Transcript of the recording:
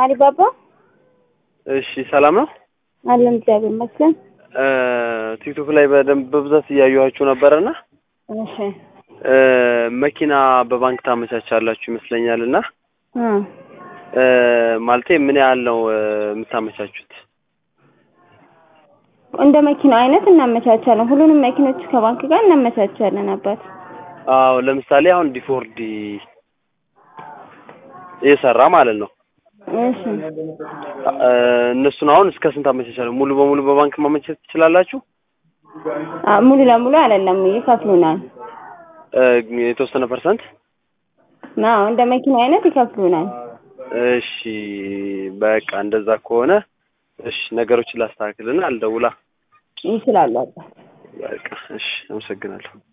አሊባባ እሺ ሰላም ነው አለም እግዚአብሔር ይመስገን። ቲክቶክ ላይ በብዛት እያየኋችሁ ነበርና እሺ መኪና በባንክ ታመቻቻላችሁ ይመስለኛልና ማለቴ ምን ያህል ነው የምታመቻቹት? እንደ መኪና አይነት እናመቻቻለን። ሁሉንም መኪኖች ከባንክ ጋር እናመቻቻለን አባት። አዎ ለምሳሌ አሁን ዲፎርዲ እየሰራ ማለት ነው። እሺ እነሱን አሁን እስከ ስንት አመቻቻለሁ? ሙሉ በሙሉ በባንክ ማመቻቸት ትችላላችሁ? ሙሉ ለሙሉ አይደለም ይከፍሉናል። የተወሰነ ፐርሰንት ነው እንደ መኪና አይነት ይከፍሉናል። እሺ በቃ እንደዛ ከሆነ እሺ ነገሮችን ላስተካክልና አልደውላ ይችላል አባ። በቃ እሺ አመሰግናለሁ።